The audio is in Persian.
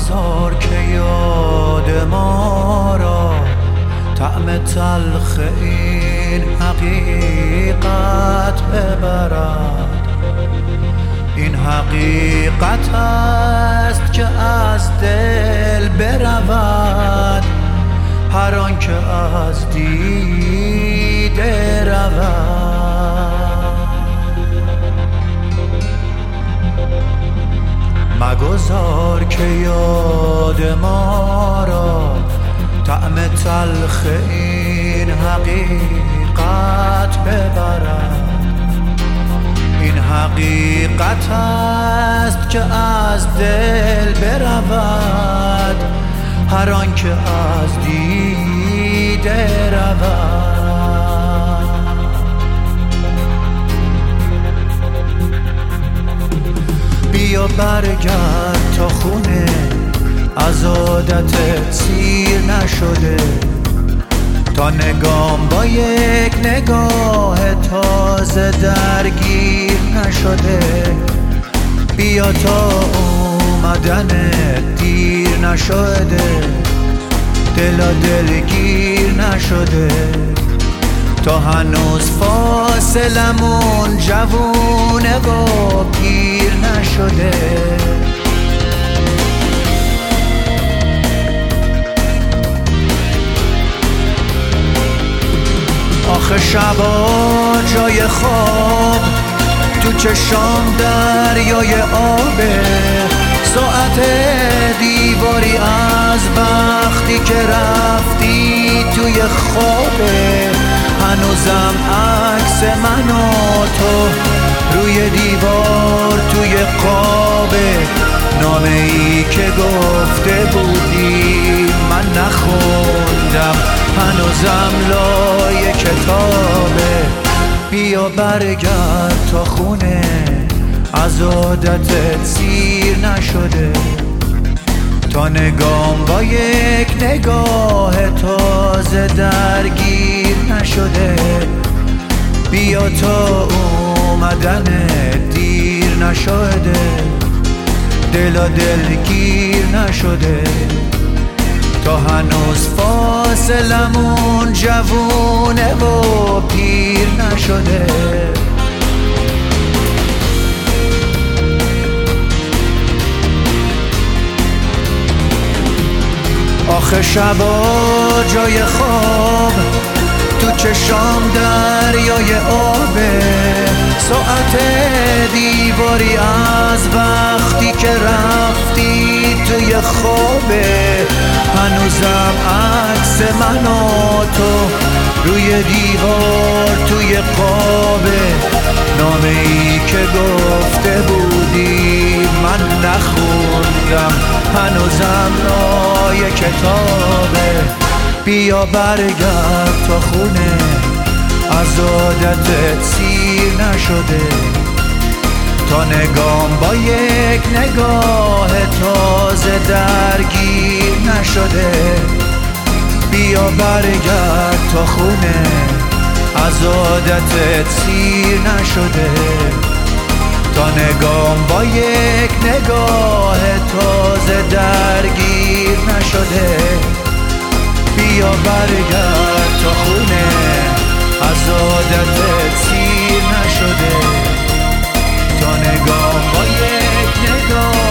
مگذار که یاد ما را طعم تلخ این حقیقت ببرد. این حقیقت است که از دل برود هر آن که از دیده رود. مگذار که یاد ما را طعم تلخ این حقیقت ببرد. این حقیقت است که از دل برود هر آن که از دیده رود. بیا برگرد تا خونه از عادت سیر نشده، تا نگام با یک نگاه تازه درگیر نشده. بیا تا اومدن دیر نشده، دلگیر نشده، تا هنوز فاصلمون جوونه و پیر نشده. آخه شبا جای خواب تو چشام دریای آبه، ساعت دیواری از وقتی که رفتی توی خوابه. هنوزم عکس من و تو روی دیوار توی قابه، نامه ای که گفته بودی من نخوندم هنوزم لای کتابه. بیا برگرد تا خونه از عادتت سیر نشده، تا نگام با یک نگاه تازه درگیر نشده. بیا تا اومدن دیر نشده، دلگیر نشده، تا هنوز فاصلمون جوونه و پیر نشده. آخه شبا جای خواب تو چشام دریای آبه، ساعت دیواری از وقتی که رفتی توی خوابه. هنوزم عکس من و تو روی دیوار توی قابه، نامه ای که گفته بودی من نخوندم هنوزم لای کتابه. بیا برگرد تا خونه از عادتت سیر نشده، تا نگام با یک نگاه تازه درگیر نشده. بیا برگرد تا خونه از عادتت سیر نشده، تا نگام با یک نگاه تازه درگیر نشده. بیا برگرد تا خونه از عادتت سیر نشده، تا نگام با یک نگاه